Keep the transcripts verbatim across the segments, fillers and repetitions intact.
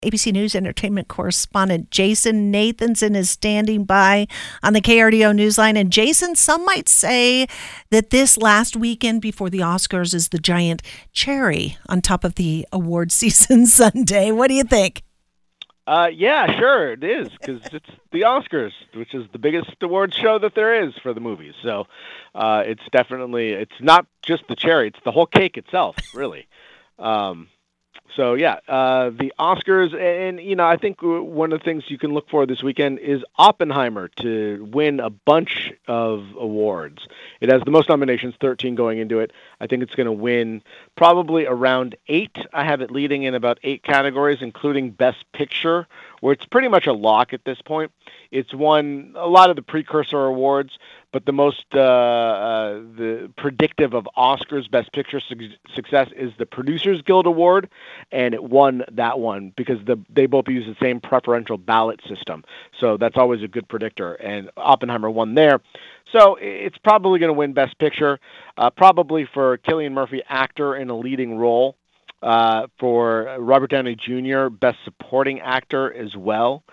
A B C News entertainment correspondent Jason Nathanson is standing by on the K R D O Newsline. And Jason, some might say that this last weekend before the Oscars is the giant cherry on top of the award season Sunday. What do you think? Uh, yeah, sure, it is, because it's the Oscars, which is the biggest awards show that there is for the movies. So uh, it's definitely, it's not just the cherry, it's the whole cake itself, really. Um, so, yeah, uh, the Oscars, and, you know, I think one of the things you can look for this weekend is Oppenheimer to win a bunch of awards. It has the most nominations, thirteen going into it. I think it's going to win probably around eight. I have it leading in about eight categories, including Best Picture, where it's pretty much a lock at this point. It's won a lot of the precursor awards, but the most uh, uh, the predictive of Oscars Best Picture su- success is the Producers Guild Award, and it won that one because the, they both use the same preferential ballot system. So that's always a good predictor, and Oppenheimer won there. So it's probably going to win Best Picture, uh, probably for Cillian Murphy, actor in a leading role, uh, for Robert Downey Junior, Best Supporting Actor as well.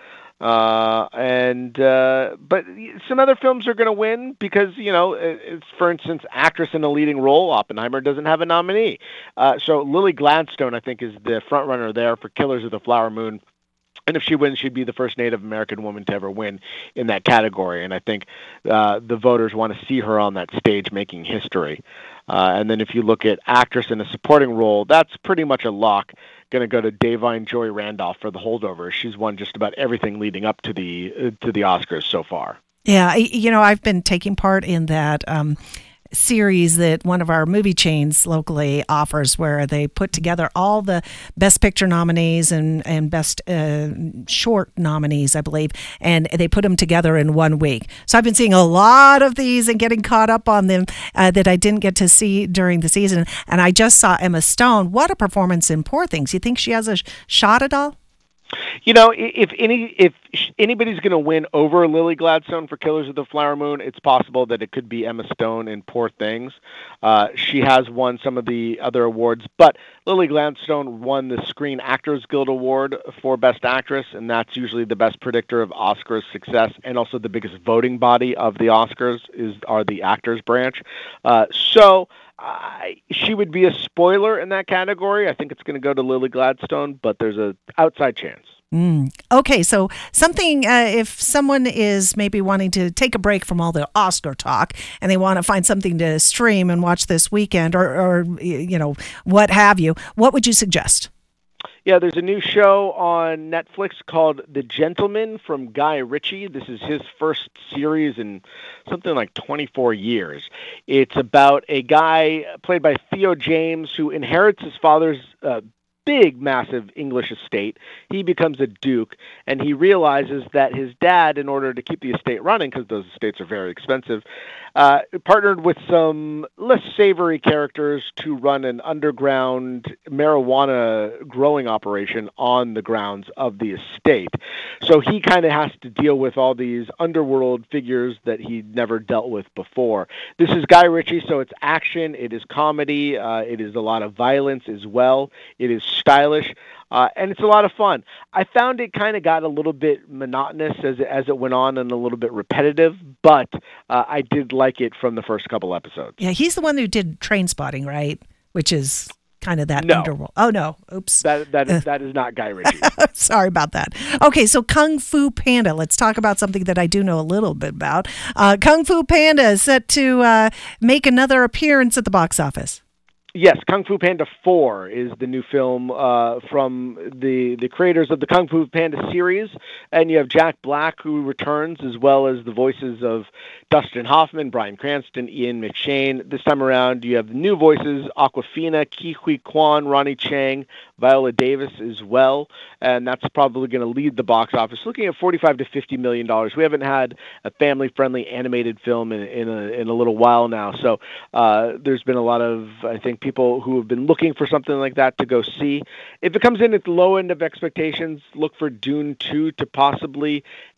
Uh, and uh, but some other films are going to win because, you know, it's, for instance, actress in a leading role, Oppenheimer doesn't have a nominee. Uh, so Lily Gladstone, I think, is the front runner there for Killers of the Flower Moon. And if she wins, she'd be the first Native American woman to ever win in that category. And I think uh, the voters want to see her on that stage making history. Uh, and then if you look at actress in a supporting role, that's pretty much a lock. Going to go to Da'Vine Joy Randolph for The Holdovers. She's won just about everything leading up to the uh, to the Oscars so far. Yeah, you know, I've been taking part in that um, series that one of our movie chains locally offers, where they put together all the Best Picture nominees and and Best uh, Short nominees, I believe, and they put them together in one week. So I've been seeing a lot of these and getting caught up on them uh, that I didn't get to see during the season. And I just saw Emma Stone. What a performance in Poor Things. You think she has a sh- shot at all? You know, if any if anybody's going to win over Lily Gladstone for Killers of the Flower Moon, it's possible that it could be Emma Stone in Poor Things. Uh, she has won some of the other awards, but Lily Gladstone won the Screen Actors Guild Award for Best Actress, and that's usually the best predictor of Oscars success, and also the biggest voting body of the Oscars is are the Actors branch. Uh, so. Uh, she would be a spoiler in that category. I think it's going to go to Lily Gladstone, but there's a outside chance. Mm. Okay, so something, uh, if someone is maybe wanting to take a break from all the Oscar talk and they want to find something to stream and watch this weekend or, or you know, what have you, what would you suggest? Yeah, there's a new show on Netflix called The Gentleman from Guy Ritchie. This is his first series in something like twenty-four years. It's about a guy played by Theo James who inherits his father's uh, big, massive English estate. He becomes a duke, and he realizes that his dad, in order to keep the estate running, because those estates are very expensive, uh, partnered with some less savory characters to run an underground marijuana growing operation on the grounds of the estate. So he kind of has to deal with all these underworld figures that he'd never dealt with before. This is Guy Ritchie, so it's action, it is comedy, uh, it is a lot of violence as well. It is stylish, uh, and it's a lot of fun. I found it kind of got a little bit monotonous as it, as it went on and a little bit repetitive, but uh, I did like it from the first couple episodes. Yeah, he's the one who did Trainspotting, right? Which is kind of that no. underworld. Oh, no. Oops. That, that, is, that is not Guy Ritchie. Sorry about that. Okay, so Kung Fu Panda. Let's talk about something that I do know a little bit about. Uh, Kung Fu Panda is set to uh, make another appearance at the box office. Yes, Kung Fu Panda four is the new film uh, from the, the creators of the Kung Fu Panda series, and you have Jack Black, who returns, as well as the voices of Dustin Hoffman, Bryan Cranston, Ian McShane. This time around, you have new voices, Awkwafina, Ke Huy Quan, Ronnie Chang, Viola Davis as well, and that's probably going to lead the box office, looking at forty-five to fifty million dollars. We haven't had a family-friendly animated film in, in, a, in a little while now, so uh, there's been a lot of, I think, people who have been looking for something like that to go see. If it comes in at the low end of expectations, look for Dune two to possibly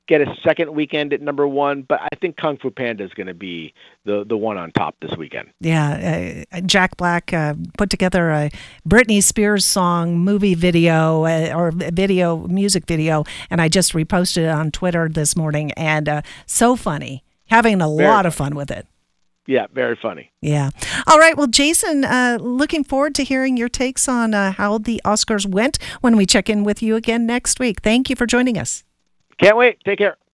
get a second weekend at number one, but I think Kung Fu Panda is going to be the the one on top this weekend. Yeah, uh, Jack Black uh, put together a Britney Spears song movie video uh, or video music video, and I just reposted it on Twitter this morning, and uh, so funny, having a Very lot of fun with it. Yeah, very funny. Yeah. All right. Well, Jason, uh, looking forward to hearing your takes on uh, how the Oscars went when we check in with you again next week. Thank you for joining us. Can't wait. Take care.